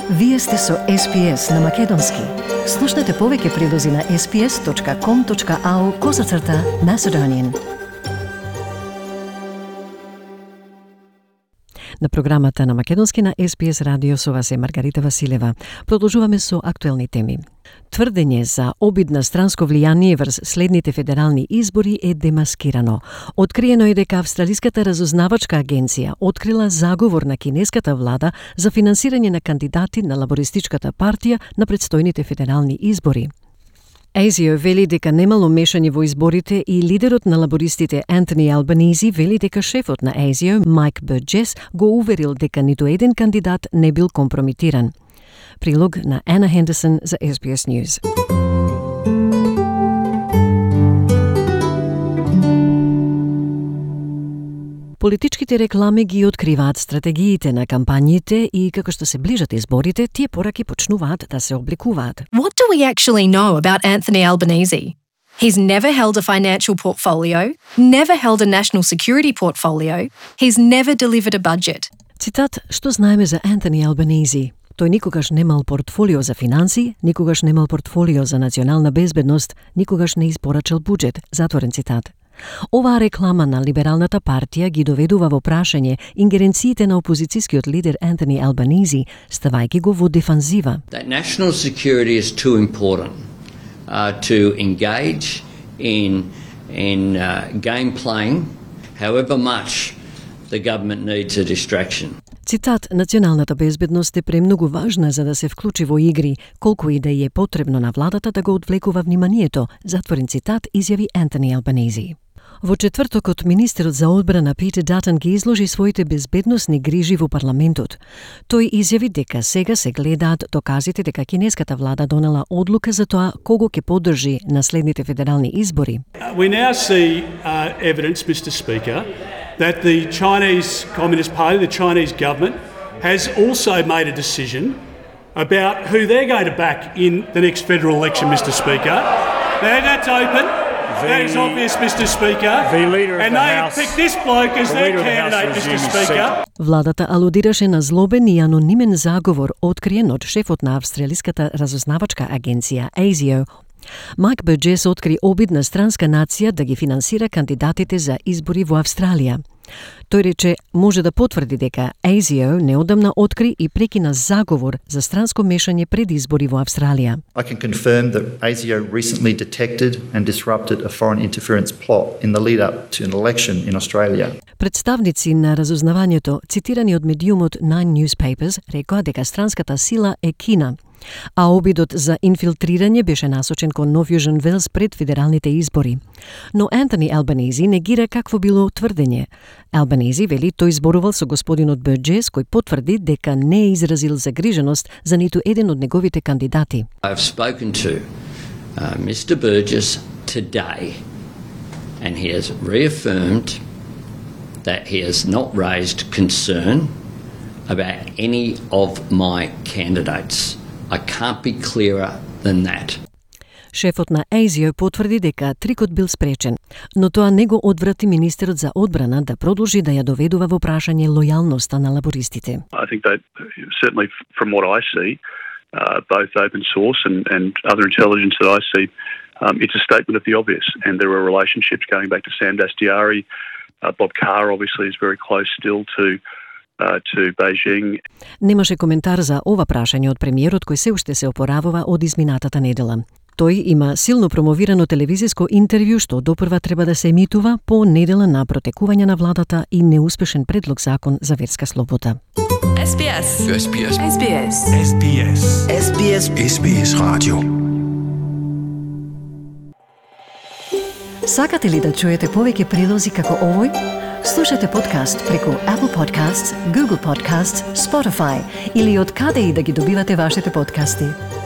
Вие сте со SPS на Македонски. Слушнете повеќе прилози на sps.com.au/Macedonian. На програмата на Македонски на SPS радио со вас е Маргарита Василева. Продолжуваме со актуелни теми. Тврдење за обидна странско влијание врз следните федерални избори е демаскирано. Откриено е дека Австралиската разузнавачка агенција открила заговор на кинеската влада за финансирање на кандидати на лабористичката партија на предстојните федерални избори. ASIO вели дека немало мешање во изборите и лидерот на лабористите Антони Албанизи вели дека шефот на ASIO, Майк Бърджес, го уверил дека ниту еден кандидат не бил компрометиран. Прилог на Ана Хендерсон за SBS News. Политичките реклами ги откриваат стратегиите на кампањите и како што се ближат изборите, тие пораки почнуваат да се обликуваат. What do we actually know about Anthony Albanese? He's never held a financial portfolio, never held a national security portfolio, he's never delivered a budget. Цитат: "Што знаеме за Антони Албанези? Тој никогаш немал портфолио за финанси, никогаш немал портфолио за национална безбедност, никогаш не испорачал буџет." Затворен цитат. Оваа реклама на либералната партија ги доведува во прашање ингеренциите на опозицијскиот лидер Антони Албанези, ставајќи го во дефанзива. That national security is too important to engage in game playing, however much the government needs a distraction. Цитат: "Националната безбедност е премногу важна за да се вклучи во игри, колку и да е потребно на владата да го одвлекува вниманието." Затворен цитат, изјави Антони Албанези. Во четвртокот, министерот за одбрана Питер Датон ги изложи своите безбедносни грижи во парламентот. Тој изјави дека сега се гледаат доказите дека кинеската влада донела одлука за тоа кого ќе поддржи на следните федерални избори. We now see evidence, Mr. Speaker, that the Chinese Communist Party, the Chinese government, has also made a decision about who they're going to back in the next federal election, Mr. Speaker. Now that's open. That is obvious, Mr. Speaker. And they have picked this bloke as their candidate, Mr. Speaker. Владата алудираше на злобен и анонимен заговор откриен од шефот на Австралиската разузнавачка агенција ASIO. Майк Бърджес откри обидна странска нација да ги финансира кандидатите за избори во Австралија. Тој рече може да потврди дека ASIO неодамна откри и прекина заговор за странско мешање пред избори во Австралија. I can confirm that ASIO recently detected and disrupted a foreign interference plot in the lead up to an election in Australia. Представници на разузнавањето, цитирани од медиумот Nine Newspapers, рекоа дека странската сила е Кина, а обидот за инфилтрирање беше насочен кон Нов Јужен Велс пред федералните избори. Но Антони Албанези негира какво било тврдење. Албанези вели тој зборувал со господинот Бърджес, кој потврди дека не е изразил загриженост за ниту еден од неговите кандидати. I've spoken to Mr. Burgess today and he has reaffirmed that he has not raised concern about any of my candidates. I can't be clearer than that. Шефот на ASIO потврди дека трикот бил спречен, но тоа не го одврати министерот за одбрана да продолжи да ја доведува во прашање лојалноста на лабористите. I think that certainly from what I see, both open source and other intelligence that I see, it's a statement of the obvious, and there are relationships going back to Sam Dastyari. Bob Carr obviously is very close still to Beijing. Немаше коментар за ова прашање од премиерот кој се уште се опоравува од изминатата недела. Тој има силно промовирано телевизиско интервју што допрва треба да се емитува по недела на протекување на владата и неуспешен предлог закон за верска слобода. SBS. SBS. SBS. SBS. SBS. SBS радио. Сакате ли да чуете повеќе прилози како овој? Слушате подкаст преку Apple Podcasts, Google Podcasts, Spotify или од каде и да ги добивате вашите подкасти.